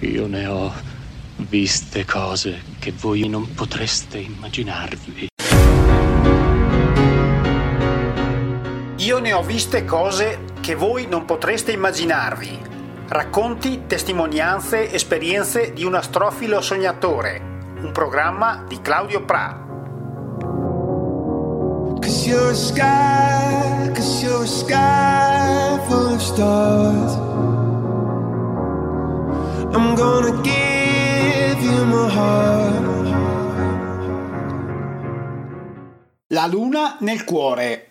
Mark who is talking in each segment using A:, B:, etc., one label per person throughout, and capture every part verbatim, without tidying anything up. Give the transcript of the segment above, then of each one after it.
A: Io ne ho viste cose che voi non potreste immaginarvi.
B: Io ne ho viste cose che voi non potreste immaginarvi. Racconti, testimonianze, esperienze di un astrofilo sognatore. Un programma di Claudio Pra.
C: Cause you're a sky, cause you're a sky full of stars. I'm gonna give you my heart.
B: La luna nel cuore.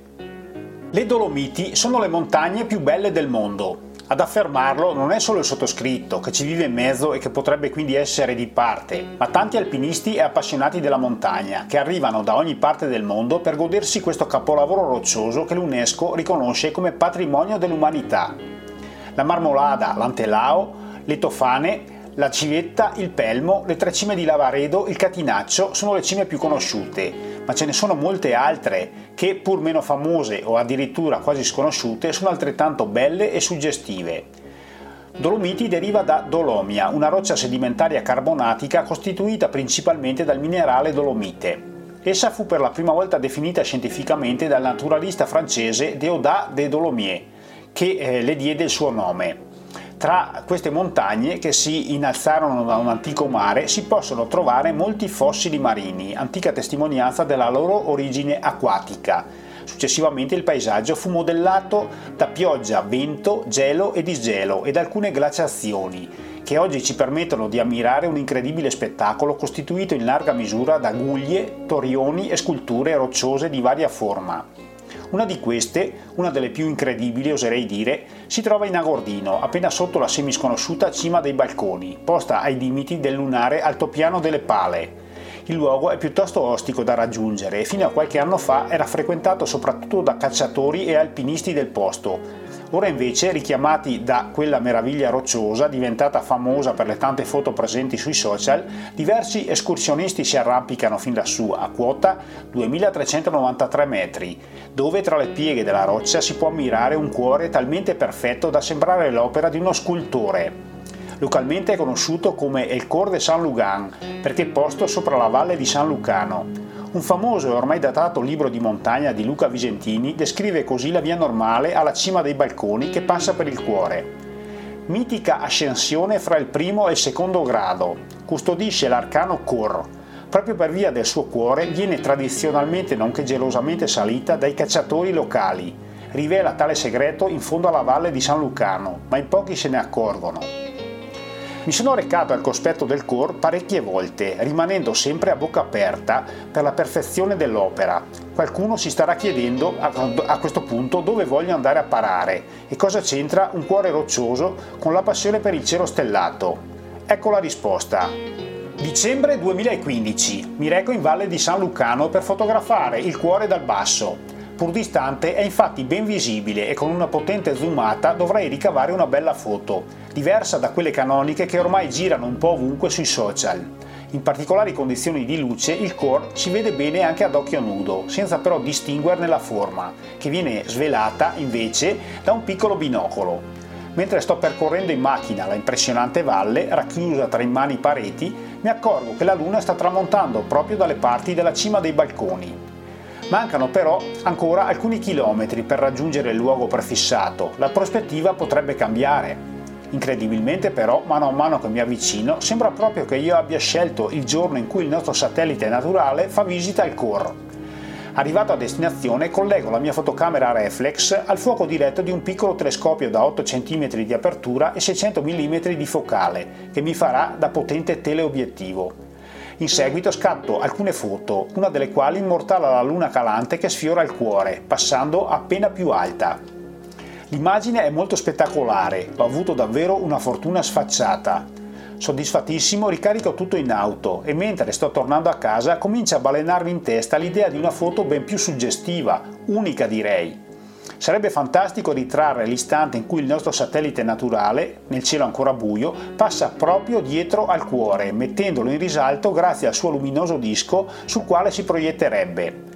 B: Le Dolomiti sono le montagne più belle del mondo. Ad affermarlo non è solo il sottoscritto, che ci vive in mezzo e che potrebbe quindi essere di parte, ma tanti alpinisti e appassionati della montagna, che arrivano da ogni parte del mondo per godersi questo capolavoro roccioso che l'UNESCO riconosce come patrimonio dell'umanità. La Marmolada, l'Antelao, le Tofane, la Civetta, il Pelmo, le tre cime di Lavaredo, il Catinaccio sono le cime più conosciute, ma ce ne sono molte altre che, pur meno famose o addirittura quasi sconosciute, sono altrettanto belle e suggestive. Dolomiti deriva da dolomia, una roccia sedimentaria carbonatica costituita principalmente dal minerale dolomite. Essa fu per la prima volta definita scientificamente dal naturalista francese Déodat de Dolomieu, che eh, le diede il suo nome. Tra queste montagne, che si innalzarono da un antico mare, si possono trovare molti fossili marini, antica testimonianza della loro origine acquatica. Successivamente il paesaggio fu modellato da pioggia, vento, gelo e disgelo ed alcune glaciazioni, che oggi ci permettono di ammirare un incredibile spettacolo costituito in larga misura da guglie, torioni e sculture rocciose di varia forma. Una di queste, una delle più incredibili oserei dire, si trova in Agordino, appena sotto la semisconosciuta Cima dei Balconi, posta ai limiti del lunare Altopiano delle Pale. Il luogo è piuttosto ostico da raggiungere e fino a qualche anno fa era frequentato soprattutto da cacciatori e alpinisti del posto. Ora invece, richiamati da quella meraviglia rocciosa diventata famosa per le tante foto presenti sui social, diversi escursionisti si arrampicano fin lassù a quota duemilatrecentonovantatré metri, dove tra le pieghe della roccia si può ammirare un cuore talmente perfetto da sembrare l'opera di uno scultore. Localmente è conosciuto come El Cor de San Lugan, perché posto sopra la valle di San Lucano. Un famoso e ormai datato libro di montagna di Luca Visentini descrive così la via normale alla cima dei balconi che passa per il cuore. Mitica ascensione fra il primo e il secondo grado, custodisce l'arcano Cor. Proprio per via del suo cuore viene tradizionalmente nonché gelosamente salita dai cacciatori locali. Rivela tale segreto in fondo alla valle di San Lucano, ma in pochi se ne accorgono. Mi sono recato al cospetto del Cor parecchie volte, rimanendo sempre a bocca aperta per la perfezione dell'opera. Qualcuno si starà chiedendo a questo punto dove voglio andare a parare e cosa c'entra un cuore roccioso con la passione per il cielo stellato. Ecco la risposta. Dicembre duemilaquindici. Mi reco in Valle di San Lucano per fotografare il cuore dal basso. Pur distante è infatti ben visibile e con una potente zoomata dovrei ricavare una bella foto, diversa da quelle canoniche che ormai girano un po' ovunque sui social. In particolari condizioni di luce il core si vede bene anche ad occhio nudo, senza però distinguerne la forma, che viene svelata invece da un piccolo binocolo. Mentre sto percorrendo in macchina la impressionante valle, racchiusa tra immani pareti, mi accorgo che la luna sta tramontando proprio dalle parti della cima dei balconi. Mancano però ancora alcuni chilometri per raggiungere il luogo prefissato, la prospettiva potrebbe cambiare. Incredibilmente però, mano a mano che mi avvicino, sembra proprio che io abbia scelto il giorno in cui il nostro satellite naturale fa visita al Cor. Arrivato a destinazione, collego la mia fotocamera reflex al fuoco diretto di un piccolo telescopio da otto centimetri di apertura e seicento millimetri di focale, che mi farà da potente teleobiettivo. In seguito scatto alcune foto, una delle quali immortala la luna calante che sfiora il cuore, passando appena più alta. L'immagine è molto spettacolare, ho avuto davvero una fortuna sfacciata. Soddisfattissimo ricarico tutto in auto e mentre sto tornando a casa comincia a balenarmi in testa l'idea di una foto ben più suggestiva, unica direi. Sarebbe fantastico ritrarre l'istante in cui il nostro satellite naturale, nel cielo ancora buio, passa proprio dietro al cuore, mettendolo in risalto grazie al suo luminoso disco sul quale si proietterebbe.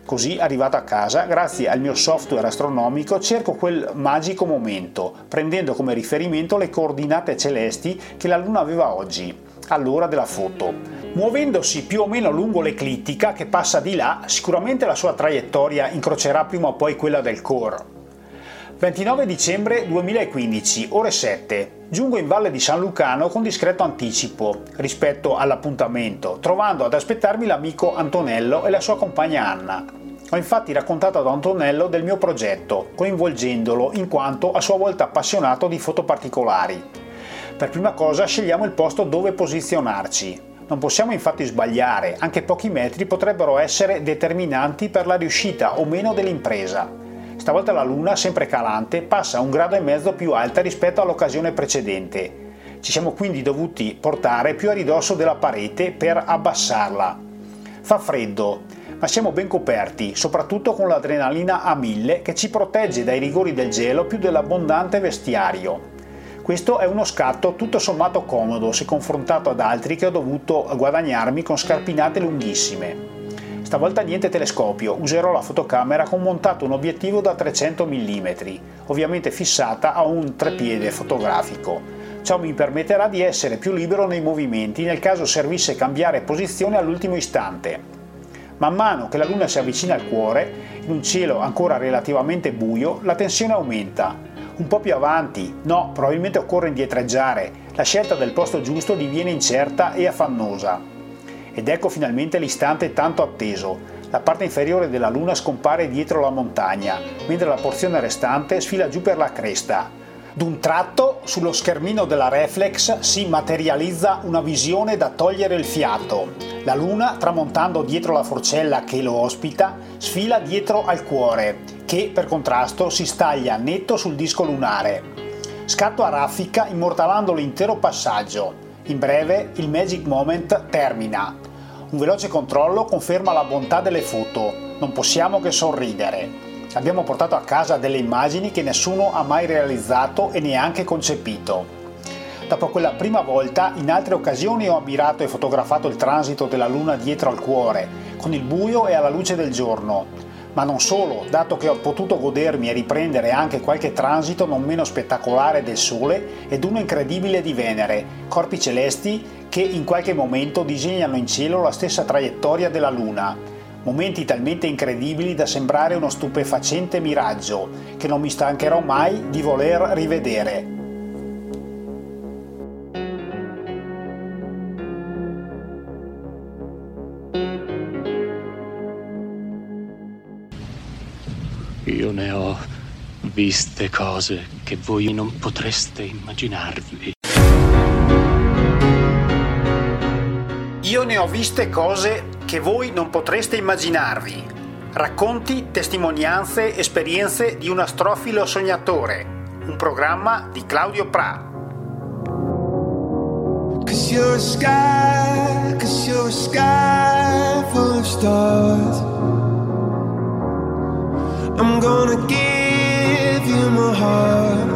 B: Così, arrivato a casa, grazie al mio software astronomico, cerco quel magico momento, prendendo come riferimento le coordinate celesti che la Luna aveva oggi, all'ora della foto. Muovendosi più o meno lungo l'eclittica che passa di là, sicuramente la sua traiettoria incrocerà prima o poi quella del Core. ventinove dicembre duemilaquindici, ore sette. Giungo in Valle di San Lucano con discreto anticipo rispetto all'appuntamento, trovando ad aspettarmi l'amico Antonello e la sua compagna Anna. Ho infatti raccontato ad Antonello del mio progetto, coinvolgendolo in quanto a sua volta appassionato di foto particolari. Per prima cosa scegliamo il posto dove posizionarci. Non possiamo infatti sbagliare, anche pochi metri potrebbero essere determinanti per la riuscita o meno dell'impresa. Stavolta la Luna, sempre calante, passa un grado e mezzo più alta rispetto all'occasione precedente. Ci siamo quindi dovuti portare più a ridosso della parete per abbassarla. Fa freddo, ma siamo ben coperti, soprattutto con l'adrenalina a mille che ci protegge dai rigori del gelo più dell'abbondante vestiario. Questo è uno scatto tutto sommato comodo se confrontato ad altri che ho dovuto guadagnarmi con scarpinate lunghissime. Stavolta niente telescopio, userò la fotocamera con montato un obiettivo da trecento millimetri, ovviamente fissata a un trepiede fotografico. Ciò mi permetterà di essere più libero nei movimenti nel caso servisse cambiare posizione all'ultimo istante. Man mano che la Luna si avvicina al cuore, in un cielo ancora relativamente buio, la tensione aumenta. Un po' più avanti, no, probabilmente occorre indietreggiare, la scelta del posto giusto diviene incerta e affannosa. Ed ecco finalmente l'istante tanto atteso. La parte inferiore della Luna scompare dietro la montagna, mentre la porzione restante sfila giù per la cresta. D'un tratto, sullo schermino della reflex si materializza una visione da togliere il fiato. La Luna, tramontando dietro la forcella che lo ospita, sfila dietro al cuore, che per contrasto si staglia netto sul disco lunare. Scatto a raffica immortalando l'intero passaggio. In breve, il magic moment termina. Un veloce controllo conferma la bontà delle foto, non possiamo che sorridere. Abbiamo portato a casa delle immagini che nessuno ha mai realizzato e neanche concepito. Dopo quella prima volta, in altre occasioni ho ammirato e fotografato il transito della Luna dietro al cuore, con il buio e alla luce del giorno. Ma non solo, dato che ho potuto godermi e riprendere anche qualche transito non meno spettacolare del Sole ed uno incredibile di Venere, corpi celesti che in qualche momento disegnano in cielo la stessa traiettoria della Luna. Momenti talmente incredibili da sembrare uno stupefacente miraggio, che non mi stancherò mai di voler rivedere.
A: Io ne ho viste cose che voi non potreste immaginarvi.
B: Io ne ho viste cose che voi non potreste immaginarvi. Racconti, testimonianze, esperienze di un astrofilo sognatore. Un programma di Claudio Pra.
C: Cause you're a sky, cause you're a sky full of stars. I'm gonna give you my heart.